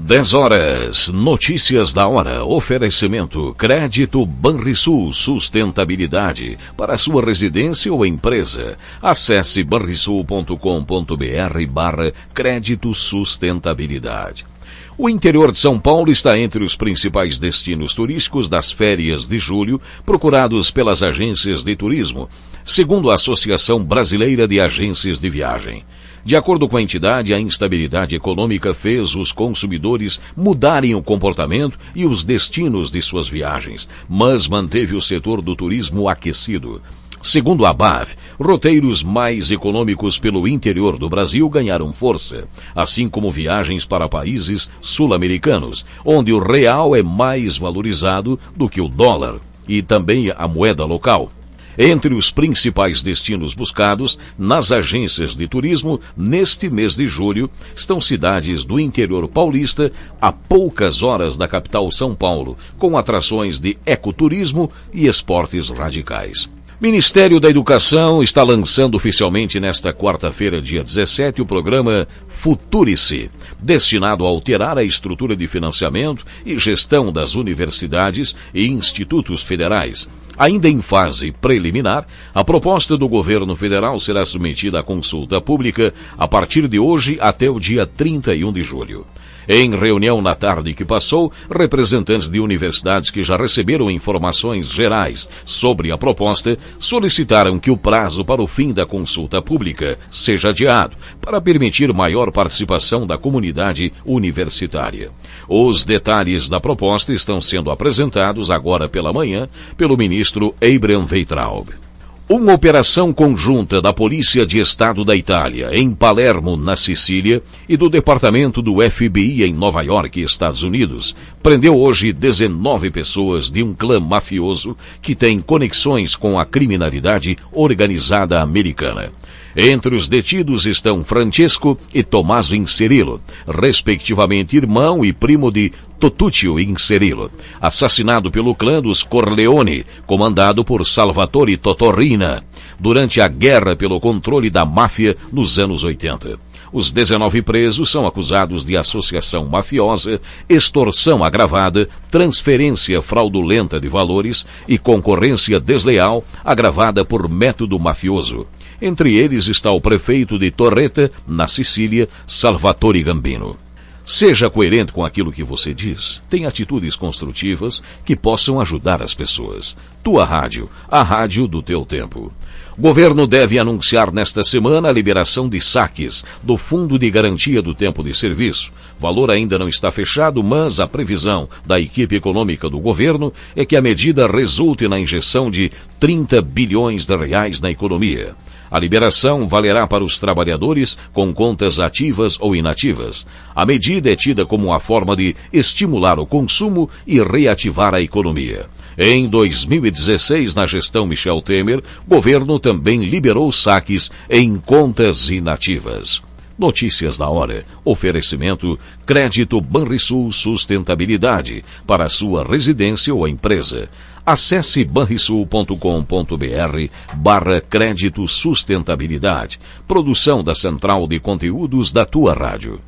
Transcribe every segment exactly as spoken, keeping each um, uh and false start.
dez horas, notícias da hora, oferecimento, crédito Banrisul, sustentabilidade, para sua residência ou empresa. Acesse banrisul ponto com ponto br barra crédito sustentabilidade. O interior de São Paulo está entre os principais destinos turísticos das férias de julho, procurados pelas agências de turismo, segundo a Associação Brasileira de Agências de Viagem. De acordo com a entidade, a instabilidade econômica fez os consumidores mudarem o comportamento e os destinos de suas viagens, mas manteve o setor do turismo aquecido. Segundo a B A V, roteiros mais econômicos pelo interior do Brasil ganharam força, assim como viagens para países sul-americanos, onde o real é mais valorizado do que o dólar e também a moeda local. Entre os principais destinos buscados nas agências de turismo, neste mês de julho, estão cidades do interior paulista a poucas horas da capital São Paulo, com atrações de ecoturismo e esportes radicais. Ministério da Educação está lançando oficialmente nesta quarta-feira, dia dezessete, o programa Futurice, destinado a alterar a estrutura de financiamento e gestão das universidades e institutos federais. Ainda em fase preliminar, a proposta do governo federal será submetida à consulta pública a partir de hoje até o dia trinta e um de julho. Em reunião na tarde que passou, representantes de universidades que já receberam informações gerais sobre a proposta solicitaram que o prazo para o fim da consulta pública seja adiado, para permitir maior participação da comunidade universitária. Os detalhes da proposta estão sendo apresentados agora pela manhã pelo ministro Abraham Weintraub. Uma operação conjunta da Polícia de Estado da Itália, em Palermo, na Sicília, e do Departamento do F B I em Nova York, Estados Unidos, prendeu hoje dezenove pessoas de um clã mafioso que tem conexões com a criminalidade organizada americana. Entre os detidos estão Francesco e Tommaso Incerillo, respectivamente irmão e primo de Totúcio Incerillo, assassinado pelo clã dos Corleone, comandado por Salvatore Totorrina, durante a guerra pelo controle da máfia nos anos oitenta. Os dezenove presos são acusados de associação mafiosa, extorsão agravada, transferência fraudulenta de valores e concorrência desleal agravada por método mafioso. Entre eles está o prefeito de Torretta, na Sicília, Salvatore Gambino. Seja coerente com aquilo que você diz. Tenha atitudes construtivas que possam ajudar as pessoas. Tua rádio, a rádio do teu tempo. O governo deve anunciar nesta semana a liberação de saques do Fundo de Garantia do Tempo de Serviço. O valor ainda não está fechado, mas a previsão da equipe econômica do governo é que a medida resulte na injeção de trinta bilhões de reais na economia. A liberação valerá para os trabalhadores com contas ativas ou inativas. A medida é tida como uma forma de estimular o consumo e reativar a economia. Em dois mil e dezesseis, na gestão Michel Temer, o governo também liberou saques em contas inativas. Notícias da hora. Oferecimento Crédito Banrisul Sustentabilidade para a sua residência ou empresa. Acesse banrisul ponto com ponto br barra crédito sustentabilidade. Produção da Central de Conteúdos da tua rádio.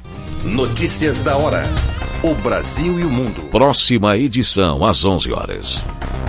Notícias da hora. O Brasil e o mundo. Próxima edição às onze horas.